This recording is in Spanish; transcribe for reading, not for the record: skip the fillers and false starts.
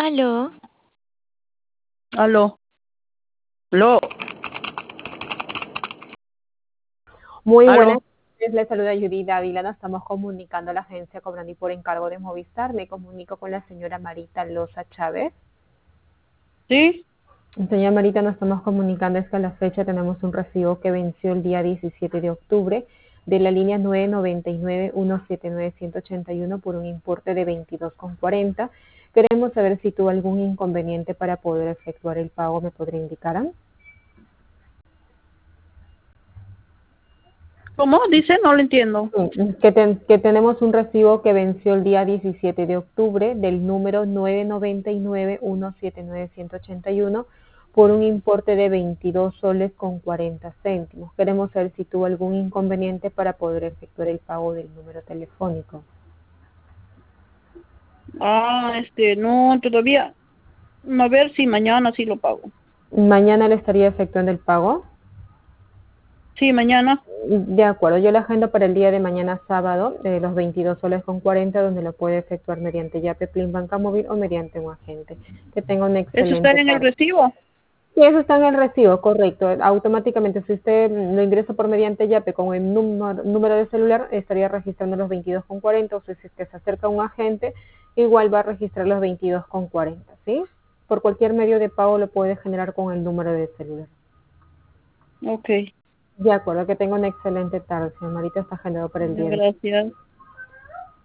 Aló, Aló, aló, Muy buenas aló. tardes, le saluda Judith Dávila, nos estamos comunicando a la agencia Cobrandi por encargo de Movistar. Me comunico con la señora Marita Loza Chávez. ¿Sí? Señora Marita, nos estamos comunicando es que a la fecha tenemos un recibo que venció el día 17 de octubre de la línea 999-179-181 por un importe de 22,40. Queremos saber si tuvo algún inconveniente para poder efectuar el pago, ¿me podría indicar? ¿Cómo? Dice, no lo entiendo. Que tenemos un recibo que venció el día 17 de octubre del número 999-179-181 por un importe de 22 soles con 40 céntimos. Queremos saber si tuvo algún inconveniente para poder efectuar el pago del número telefónico. No, todavía. A ver si mañana sí lo pago. ¿Mañana le estaría efectuando el pago? Sí, mañana. De acuerdo, yo la agendo para el día de mañana sábado, los 22 soles con 40, donde lo puede efectuar mediante Yape, Plin, Banca Móvil o mediante un agente. Que tenga una ¿Eso está excelente en el tarde. recibo? Sí, eso está en el recibo, correcto. Automáticamente, si usted lo ingresa por mediante Yape con el número de celular, estaría registrando los 22,40, o sea, si es que se acerca un agente, igual va a registrar los 22,40, ¿sí? Por cualquier medio de pago lo puede generar con el número de celular. Ok, De acuerdo, que tenga una excelente tarde, señor Marita, está agendado para el día de gracias.